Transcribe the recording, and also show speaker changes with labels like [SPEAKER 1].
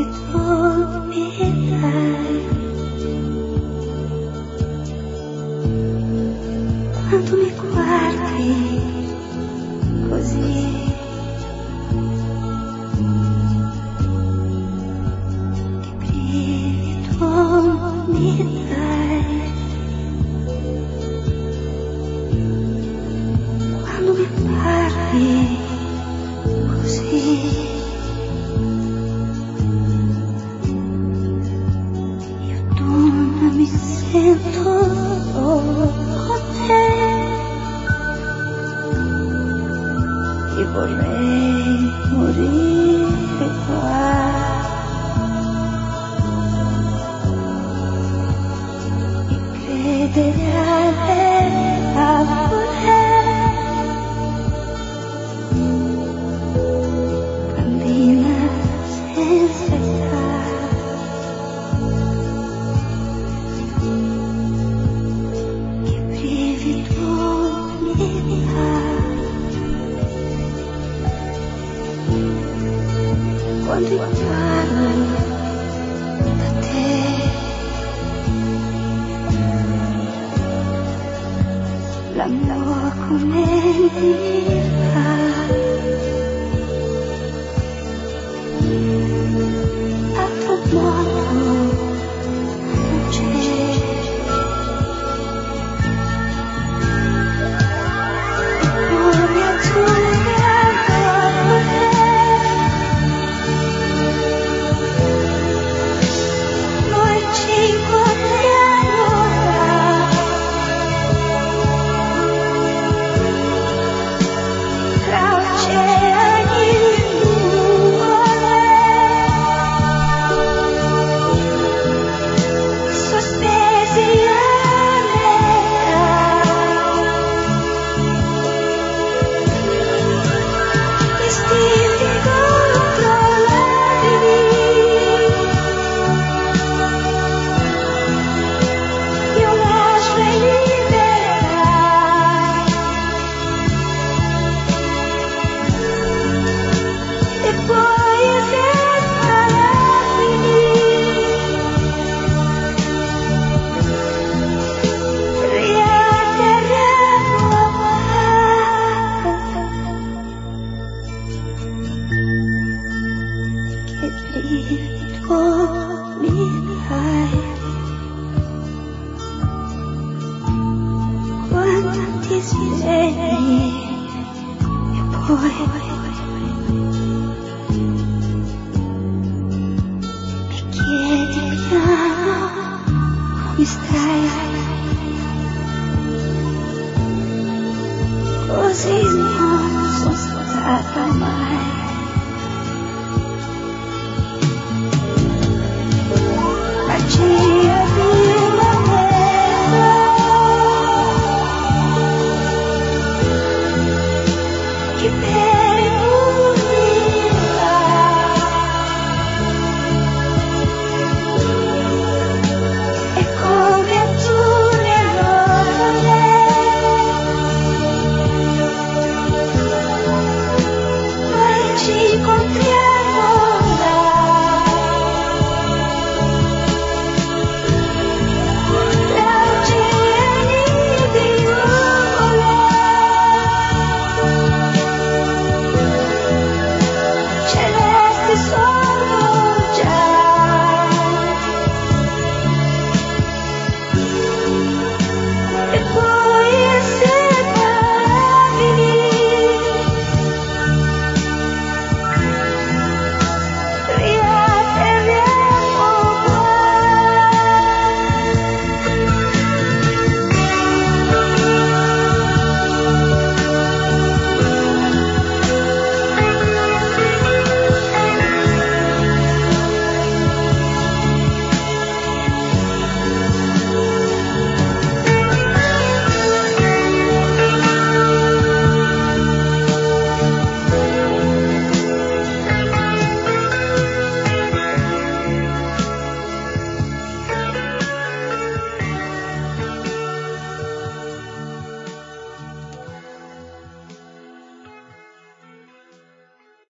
[SPEAKER 1] Quando mi guardi così, che brivido mi dai. Quando mi parli così, io donna mi sento e vorrei morire qua e credere all'amore, bambina senza età. Che brivido mi dà quando imparo da te. L'amore come mi fa, altro modo non c'è. Come azzurri ancora mi dai. Quando ti svegli e poi mi chiedi piano come stai, così non sono stata mai.